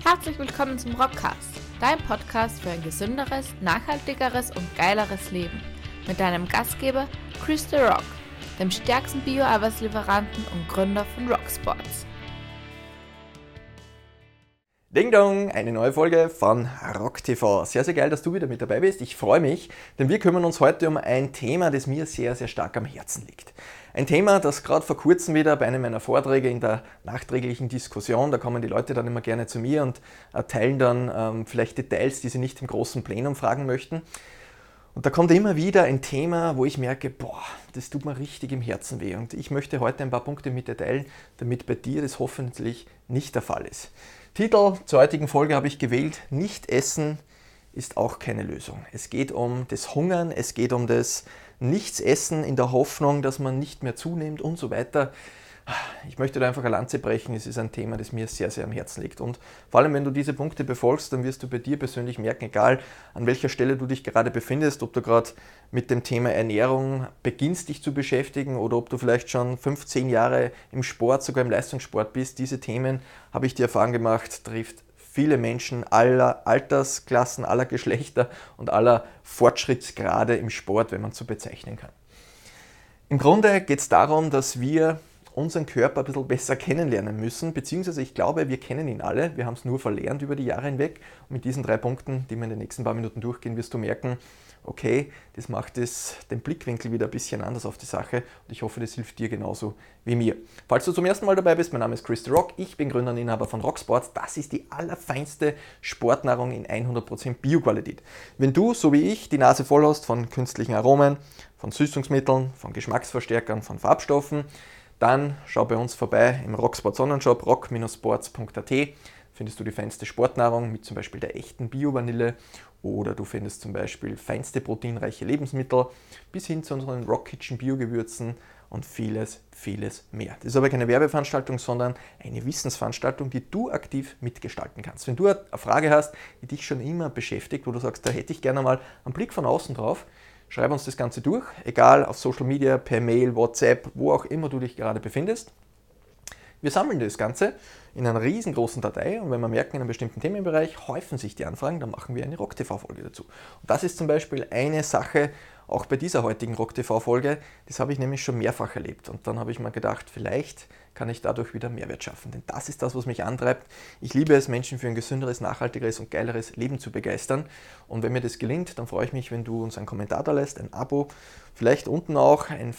Herzlich willkommen zum Rockcast, dein Podcast für ein gesünderes, nachhaltigeres und geileres Leben. Mit deinem Gastgeber Chris the Rock, dem stärksten Bio-Eiweißlieferanten und Gründer von Rocksports. Ding Dong, eine neue Folge von Rock TV. Sehr, sehr geil, dass du wieder mit dabei bist. Ich freue mich, denn wir kümmern uns heute um ein Thema, das mir sehr, sehr stark am Herzen liegt. Ein Thema, das gerade vor kurzem wieder bei einem meiner Vorträge in der nachträglichen Diskussion, da kommen die Leute dann immer gerne zu mir und teilen dann vielleicht Details, die sie nicht im großen Plenum fragen möchten. Und da kommt immer wieder ein Thema, wo ich merke, boah, das tut mir richtig im Herzen weh. Und ich möchte heute ein paar Punkte mit dir teilen, damit bei dir das hoffentlich nicht der Fall ist. Titel zur heutigen Folge habe ich gewählt: Nicht essen ist auch keine Lösung. Es geht um das Hungern, es geht um das Nichtsessen in der Hoffnung, dass man nicht mehr zunimmt und so weiter. Ich möchte da einfach eine Lanze brechen. Es ist ein Thema, das mir sehr, sehr am Herzen liegt. Und vor allem, wenn du diese Punkte befolgst, dann wirst du bei dir persönlich merken, egal an welcher Stelle du dich gerade befindest, ob du gerade mit dem Thema Ernährung beginnst, dich zu beschäftigen oder ob du vielleicht schon 15 Jahre im Sport, sogar im Leistungssport bist. Diese Themen, habe ich die Erfahrung gemacht, trifft viele Menschen aller Altersklassen, aller Geschlechter und aller Fortschrittsgrade im Sport, wenn man es so bezeichnen kann. Im Grunde geht es darum, dass wir unseren Körper ein bisschen besser kennenlernen müssen, beziehungsweise ich glaube, wir kennen ihn alle, wir haben es nur verlernt über die Jahre hinweg. Und mit diesen 3 Punkten, die wir in den nächsten paar Minuten durchgehen, wirst du merken, okay, das macht den Blickwinkel wieder ein bisschen anders auf die Sache und ich hoffe, das hilft dir genauso wie mir. Falls du zum ersten Mal dabei bist, mein Name ist Chris the Rock, ich bin Gründer und Inhaber von Rocksports. Das ist die allerfeinste Sportnahrung in 100% Bioqualität. Wenn du, so wie ich, die Nase voll hast von künstlichen Aromen, von Süßungsmitteln, von Geschmacksverstärkern, von Farbstoffen, dann schau bei uns vorbei im Rocksports Online-Shop rock-sports.at. Findest du die feinste Sportnahrung mit zum Beispiel der echten Bio-Vanille oder du findest zum Beispiel feinste proteinreiche Lebensmittel bis hin zu unseren Rock Kitchen Bio-Gewürzen und vieles, vieles mehr. Das ist aber keine Werbeveranstaltung, sondern eine Wissensveranstaltung, die du aktiv mitgestalten kannst. Wenn du eine Frage hast, die dich schon immer beschäftigt, wo du sagst, da hätte ich gerne mal einen Blick von außen drauf, schreib uns das Ganze durch, egal auf Social Media, per Mail, WhatsApp, wo auch immer du dich gerade befindest. Wir sammeln das Ganze in einer riesengroßen Datei und wenn wir merken, in einem bestimmten Themenbereich häufen sich die Anfragen, dann machen wir eine Rock-TV-Folge dazu. Und das ist zum Beispiel eine Sache, auch bei dieser heutigen Rock-TV-Folge, das habe ich nämlich schon mehrfach erlebt. Und dann habe ich mir gedacht, vielleicht kann ich dadurch wieder Mehrwert schaffen. Denn das ist das, was mich antreibt. Ich liebe es, Menschen für ein gesünderes, nachhaltigeres und geileres Leben zu begeistern. Und wenn mir das gelingt, dann freue ich mich, wenn du uns einen Kommentar da lässt, ein Abo, vielleicht unten auch eine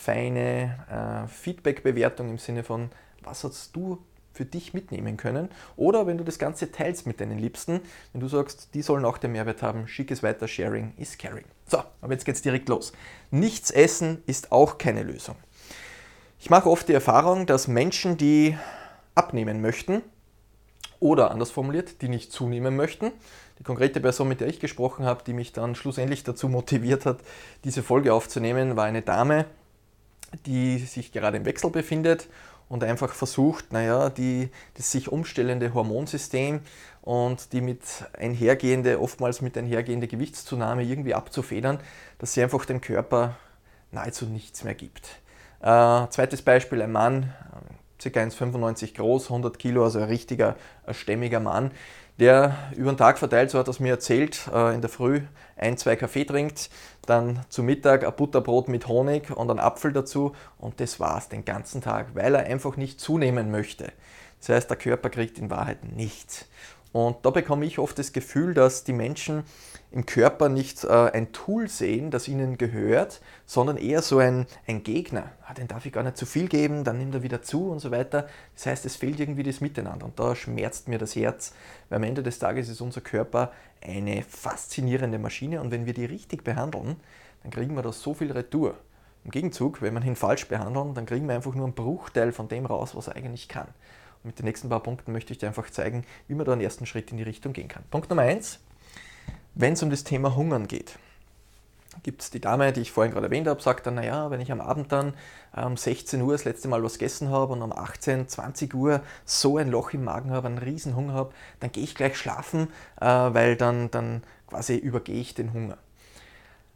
feine Feedback-Bewertung im Sinne von, was hast du für dich mitnehmen können, oder wenn du das Ganze teilst mit deinen Liebsten, wenn du sagst, die sollen auch den Mehrwert haben, schick es weiter, sharing is caring. So, aber jetzt geht's direkt los. Nichts essen ist auch keine Lösung. Ich mache oft die Erfahrung, dass Menschen, die abnehmen möchten, oder anders formuliert, die nicht zunehmen möchten, die konkrete Person, mit der ich gesprochen habe, die mich dann schlussendlich dazu motiviert hat, diese Folge aufzunehmen, war eine Dame, die sich gerade im Wechsel befindet und einfach versucht, das sich umstellende Hormonsystem und die oftmals mit einhergehende Gewichtszunahme irgendwie abzufedern, dass sie einfach dem Körper nahezu nichts mehr gibt. Zweites Beispiel, ein Mann, ca. 1,95 groß, 100 Kilo, also ein richtiger, stämmiger Mann, der über den Tag verteilt, so hat er es mir erzählt, in der Früh 1-2 Kaffee trinkt, dann zu Mittag ein Butterbrot mit Honig und einen Apfel dazu und das war's den ganzen Tag, weil er einfach nicht zunehmen möchte. Das heißt, der Körper kriegt in Wahrheit nichts. Und da bekomme ich oft das Gefühl, dass die Menschen im Körper nicht ein Tool sehen, das ihnen gehört, sondern eher so ein Gegner. Den darf ich gar nicht zu viel geben, dann nimmt er wieder zu und so weiter. Das heißt, es fehlt irgendwie das Miteinander und da schmerzt mir das Herz, weil am Ende des Tages ist unser Körper eine faszinierende Maschine und wenn wir die richtig behandeln, dann kriegen wir da so viel Retour. Im Gegenzug, wenn wir ihn falsch behandeln, dann kriegen wir einfach nur einen Bruchteil von dem raus, was er eigentlich kann. Und mit den nächsten paar Punkten möchte ich dir einfach zeigen, wie man da einen ersten Schritt in die Richtung gehen kann. Punkt Nummer 1, wenn es um das Thema Hungern geht, gibt es die Dame, die ich vorhin gerade erwähnt habe, sagt dann, wenn ich am Abend dann um 16 Uhr das letzte Mal was gegessen habe und um 18, 20 Uhr so ein Loch im Magen habe, einen riesen Hunger habe, dann gehe ich gleich schlafen, weil dann quasi übergehe ich den Hunger.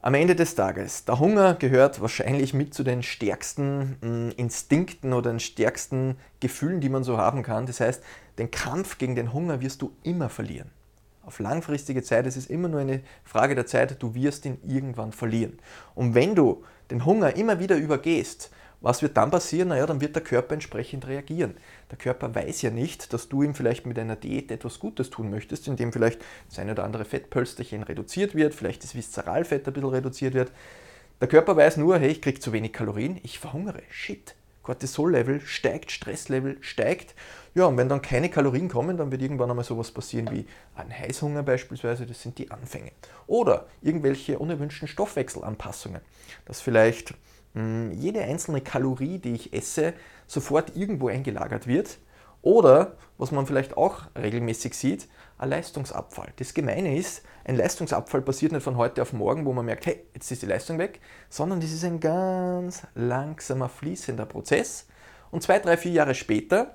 Am Ende des Tages, der Hunger gehört wahrscheinlich mit zu den stärksten Instinkten oder den stärksten Gefühlen, die man so haben kann. Das heißt, den Kampf gegen den Hunger wirst du immer verlieren. Auf langfristige Zeit, es ist immer nur eine Frage der Zeit, du wirst ihn irgendwann verlieren. Und wenn du den Hunger immer wieder übergehst, was wird dann passieren? Naja, dann wird der Körper entsprechend reagieren. Der Körper weiß ja nicht, dass du ihm vielleicht mit einer Diät etwas Gutes tun möchtest, indem vielleicht das eine oder andere Fettpölsterchen reduziert wird, vielleicht das Viszeralfett ein bisschen reduziert wird. Der Körper weiß nur, hey, ich kriege zu wenig Kalorien, ich verhungere. Shit. Cortisol-Level steigt, Stresslevel steigt. Ja, und wenn dann keine Kalorien kommen, dann wird irgendwann einmal sowas passieren wie ein Heißhunger beispielsweise, das sind die Anfänge. Oder irgendwelche unerwünschten Stoffwechselanpassungen, dass vielleicht jede einzelne Kalorie, die ich esse, sofort irgendwo eingelagert wird. Oder, was man vielleicht auch regelmäßig sieht, ein Leistungsabfall. Das Gemeine ist, ein Leistungsabfall passiert nicht von heute auf morgen, wo man merkt, hey, jetzt ist die Leistung weg, sondern das ist ein ganz langsamer, fließender Prozess. Und 2, 3, 4 Jahre später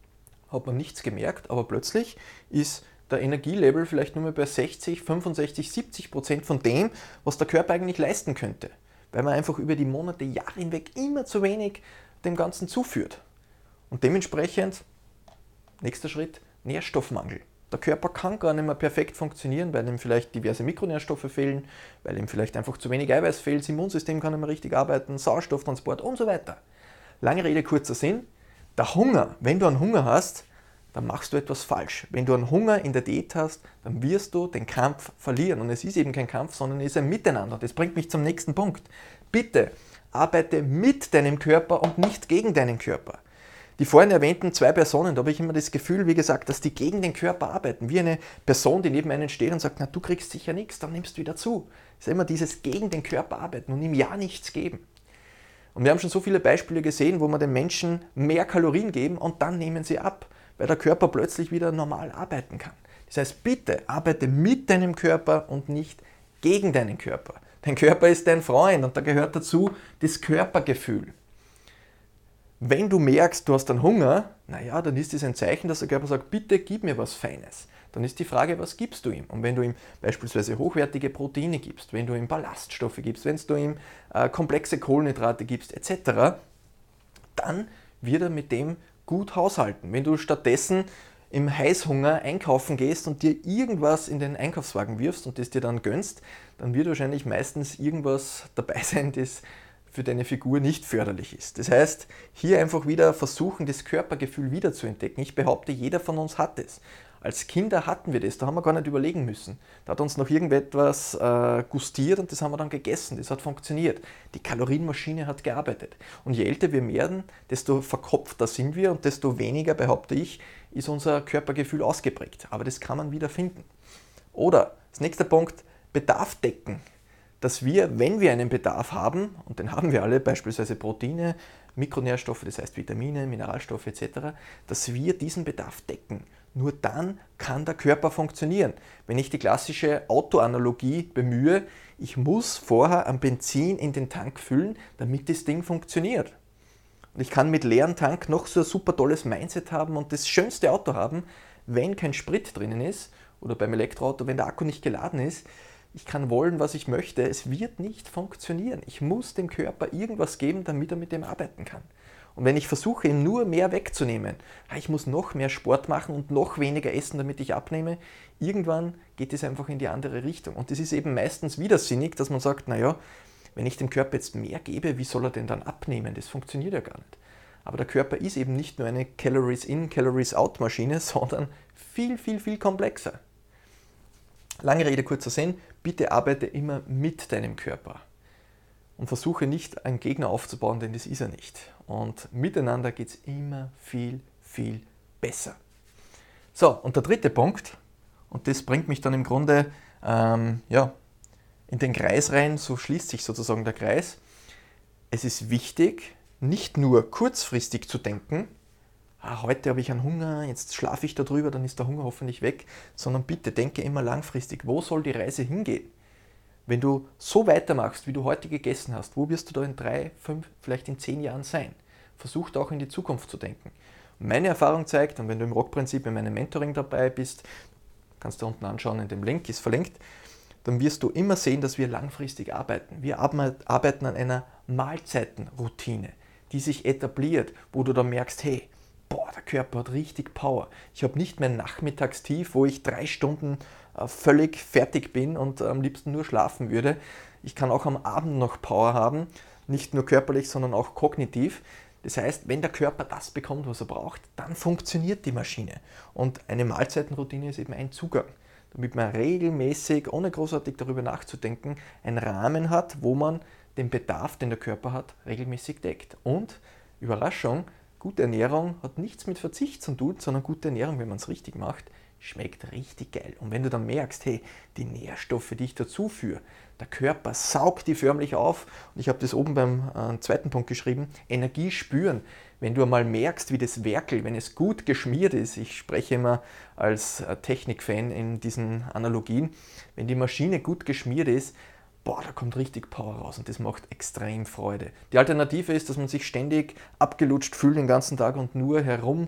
hat man nichts gemerkt, aber plötzlich ist der Energielevel vielleicht nur mehr bei 60, 65, 70% von dem, was der Körper eigentlich leisten könnte. Weil man einfach über die Monate, Jahre hinweg immer zu wenig dem Ganzen zuführt. Und dementsprechend, nächster Schritt, Nährstoffmangel. Der Körper kann gar nicht mehr perfekt funktionieren, weil ihm vielleicht diverse Mikronährstoffe fehlen, weil ihm vielleicht einfach zu wenig Eiweiß fehlt, das Immunsystem kann nicht mehr richtig arbeiten, Sauerstofftransport und so weiter. Lange Rede, kurzer Sinn, der Hunger, wenn du einen Hunger hast, dann machst du etwas falsch. Wenn du einen Hunger in der Diät hast, dann wirst du den Kampf verlieren. Und es ist eben kein Kampf, sondern es ist ein Miteinander. Das bringt mich zum nächsten Punkt. Bitte arbeite mit deinem Körper und nicht gegen deinen Körper. Die vorhin erwähnten 2 Personen, da habe ich immer das Gefühl, wie gesagt, dass die gegen den Körper arbeiten. Wie eine Person, die neben einem steht und sagt, na, du kriegst sicher nichts, dann nimmst du wieder zu. Es ist immer dieses gegen den Körper arbeiten und ihm ja nichts geben. Und wir haben schon so viele Beispiele gesehen, wo wir den Menschen mehr Kalorien geben und dann nehmen sie ab, weil der Körper plötzlich wieder normal arbeiten kann. Das heißt, bitte arbeite mit deinem Körper und nicht gegen deinen Körper. Dein Körper ist dein Freund und da gehört dazu das Körpergefühl. Wenn du merkst, du hast einen Hunger, naja, dann ist das ein Zeichen, dass der Körper sagt, bitte gib mir was Feines. Dann ist die Frage, was gibst du ihm? Und wenn du ihm beispielsweise hochwertige Proteine gibst, wenn du ihm Ballaststoffe gibst, wenn du ihm komplexe Kohlenhydrate gibst, etc., dann wird er mit dem gut haushalten. Wenn du stattdessen im Heißhunger einkaufen gehst und dir irgendwas in den Einkaufswagen wirfst und das dir dann gönnst, dann wird wahrscheinlich meistens irgendwas dabei sein, das für deine Figur nicht förderlich ist. Das heißt, hier einfach wieder versuchen, das Körpergefühl wieder zu entdecken. Ich behaupte, jeder von uns hat es. Als Kinder hatten wir das, da haben wir gar nicht überlegen müssen. Da hat uns noch irgendetwas gustiert und das haben wir dann gegessen, das hat funktioniert. Die Kalorienmaschine hat gearbeitet. Und je älter wir werden, desto verkopfter sind wir und desto weniger, behaupte ich, ist unser Körpergefühl ausgeprägt. Aber das kann man wieder finden. Oder, das nächste Punkt, Bedarf decken. Dass wir, wenn wir einen Bedarf haben, und den haben wir alle, beispielsweise Proteine, Mikronährstoffe, das heißt Vitamine, Mineralstoffe etc., dass wir diesen Bedarf decken. Nur dann kann der Körper funktionieren. Wenn ich die klassische Autoanalogie bemühe, ich muss vorher am Benzin in den Tank füllen, damit das Ding funktioniert. Und ich kann mit leerem Tank noch so ein super tolles Mindset haben und das schönste Auto haben, wenn kein Sprit drinnen ist, oder beim Elektroauto, wenn der Akku nicht geladen ist. Ich kann wollen, was ich möchte, es wird nicht funktionieren. Ich muss dem Körper irgendwas geben, damit er mit dem arbeiten kann. Und wenn ich versuche, ihm nur mehr wegzunehmen, ich muss noch mehr Sport machen und noch weniger essen, damit ich abnehme, irgendwann geht es einfach in die andere Richtung. Und das ist eben meistens widersinnig, dass man sagt, naja, wenn ich dem Körper jetzt mehr gebe, wie soll er denn dann abnehmen? Das funktioniert ja gar nicht. Aber der Körper ist eben nicht nur eine Calories-in, Calories-out-Maschine, sondern viel, viel, viel komplexer. Lange Rede, kurzer Sinn, bitte arbeite immer mit deinem Körper und versuche nicht einen Gegner aufzubauen, denn das ist er nicht. Und miteinander geht es immer viel, viel besser. So, und der dritte Punkt, und das bringt mich dann im Grunde in den Kreis rein, so schließt sich sozusagen der Kreis. Es ist wichtig, nicht nur kurzfristig zu denken, heute habe ich einen Hunger, jetzt schlafe ich darüber, dann ist der Hunger hoffentlich weg, sondern bitte denke immer langfristig, wo soll die Reise hingehen? Wenn du so weitermachst, wie du heute gegessen hast, wo wirst du da in 3, 5, vielleicht in 10 Jahren sein? Versuch auch in die Zukunft zu denken. Und meine Erfahrung zeigt, und wenn du im Rock-Prinzip in meinem Mentoring dabei bist, kannst du unten anschauen, in dem Link ist verlinkt, dann wirst du immer sehen, dass wir langfristig arbeiten. Wir arbeiten an einer Mahlzeitenroutine, die sich etabliert, wo du dann merkst, hey, boah, der Körper hat richtig Power. Ich habe nicht mein Nachmittagstief, wo ich 3 Stunden völlig fertig bin und am liebsten nur schlafen würde. Ich kann auch am Abend noch Power haben, nicht nur körperlich, sondern auch kognitiv. Das heißt, wenn der Körper das bekommt, was er braucht, dann funktioniert die Maschine. Und eine Mahlzeitenroutine ist eben ein Zugang, damit man regelmäßig, ohne großartig darüber nachzudenken, einen Rahmen hat, wo man den Bedarf, den der Körper hat, regelmäßig deckt. Und, Überraschung, gute Ernährung hat nichts mit Verzicht zu tun, sondern gute Ernährung, wenn man es richtig macht, schmeckt richtig geil. Und wenn du dann merkst, hey, die Nährstoffe, die ich dazu führe, der Körper saugt die förmlich auf, und ich habe das oben beim zweiten Punkt geschrieben, Energie spüren. Wenn du einmal merkst, wie das werkelt, wenn es gut geschmiert ist, ich spreche immer als Technikfan in diesen Analogien, wenn die Maschine gut geschmiert ist, boah, da kommt richtig Power raus und das macht extrem Freude. Die Alternative ist, dass man sich ständig abgelutscht fühlt den ganzen Tag und nur herum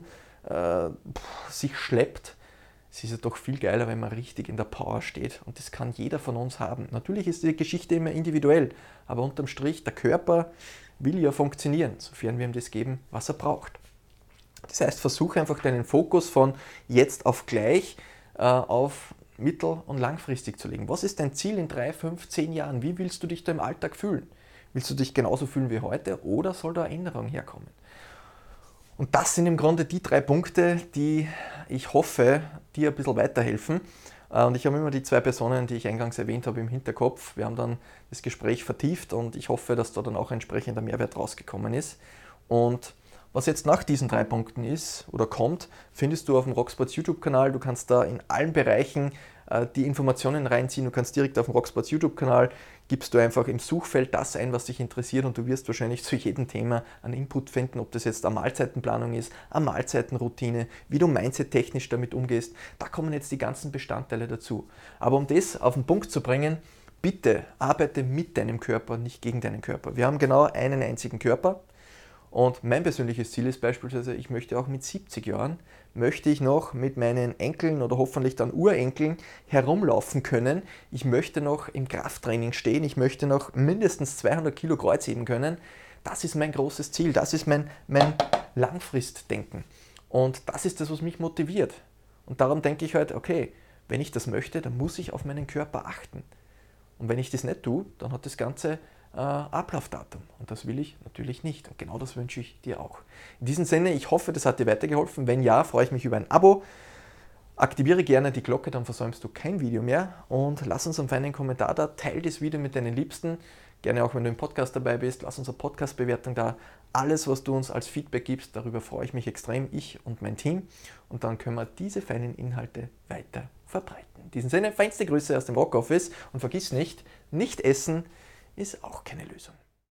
sich schleppt. Es ist ja doch viel geiler, wenn man richtig in der Power steht, und das kann jeder von uns haben. Natürlich ist die Geschichte immer individuell, aber unterm Strich, der Körper will ja funktionieren, sofern wir ihm das geben, was er braucht. Das heißt, versuche einfach deinen Fokus von jetzt auf gleich auf mittel- und langfristig zu legen. Was ist dein Ziel in 3, 5, 10 Jahren? Wie willst du dich da im Alltag fühlen? Willst du dich genauso fühlen wie heute, oder soll da eine Änderung herkommen? Und das sind im Grunde die 3 Punkte, die ich hoffe, dir ein bisschen weiterhelfen. Und ich habe immer die 2 Personen, die ich eingangs erwähnt habe, im Hinterkopf. Wir haben dann das Gespräch vertieft und ich hoffe, dass da dann auch entsprechender Mehrwert rausgekommen ist. Und was jetzt nach diesen 3 Punkten ist oder kommt, findest du auf dem Rocksports YouTube-Kanal. Du kannst da in allen Bereichen die Informationen reinziehen. Du kannst direkt auf dem Rocksports YouTube-Kanal, gibst du einfach im Suchfeld das ein, was dich interessiert, und du wirst wahrscheinlich zu jedem Thema einen Input finden, ob das jetzt eine Mahlzeitenplanung ist, eine Mahlzeitenroutine, wie du mindset-technisch damit umgehst. Da kommen jetzt die ganzen Bestandteile dazu. Aber um das auf den Punkt zu bringen, bitte arbeite mit deinem Körper, nicht gegen deinen Körper. Wir haben genau einen einzigen Körper. Und mein persönliches Ziel ist beispielsweise, ich möchte auch mit 70 Jahren, möchte ich noch mit meinen Enkeln oder hoffentlich dann Urenkeln herumlaufen können. Ich möchte noch im Krafttraining stehen, ich möchte noch mindestens 200 Kilo Kreuz heben können. Das ist mein großes Ziel, das ist mein Langfristdenken. Und das ist das, was mich motiviert. Und darum denke ich halt, okay, wenn ich das möchte, dann muss ich auf meinen Körper achten. Und wenn ich das nicht tue, dann hat das Ganze Ablaufdatum. Und das will ich natürlich nicht. Und genau das wünsche ich dir auch. In diesem Sinne, ich hoffe, das hat dir weitergeholfen. Wenn ja, freue ich mich über ein Abo. Aktiviere gerne die Glocke, dann versäumst du kein Video mehr. Und lass uns einen Kommentar da. Teile das Video mit deinen Liebsten. Gerne auch, wenn du im Podcast dabei bist. Lass uns eine Podcast-Bewertung da. Alles, was du uns als Feedback gibst, darüber freue ich mich extrem, ich und mein Team. Und dann können wir diese feinen Inhalte weiter verbreiten. In diesem Sinne, feinste Grüße aus dem Rock Office. Und vergiss nicht, nicht essen ist auch keine Lösung.